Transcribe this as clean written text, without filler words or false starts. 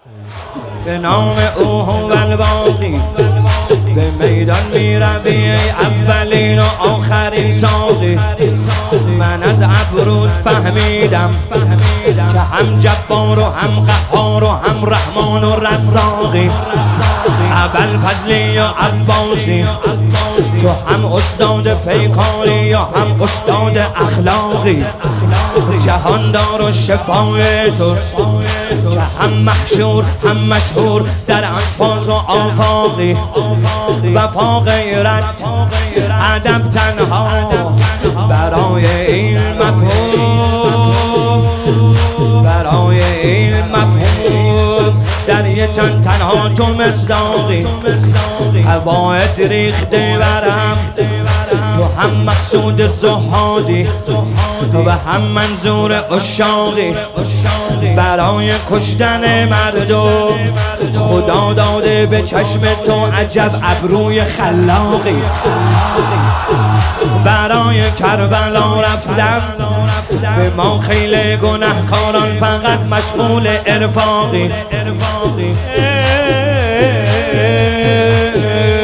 به نام او هو الباقی به میدان می روی اولین و آخرین ساقی. من از ابروت فهمیدم که هم جبار و هم قهار و هم رحمان و رزاقی. ابوالفضلی و عباسی تو هم استاد پیکاری و هم استاد اخلاقی. جهاندار و شفای تو که هم محشور هم مشهور در انفاس و آفاقی. وفا غیرت ادب تنها برای این مفهوم، برای این مفهوم در یه تنها تو مصداقی. قواعد ریخته برم تو هم مقصود زهادی و هم منظور عشاقی. برای کشتن مردم خدا داده به چشم تو عجب ابروی خلاقی. برای کربلا رفتم به ما خیلی گناهکاران فقط مشغول ارفاقی.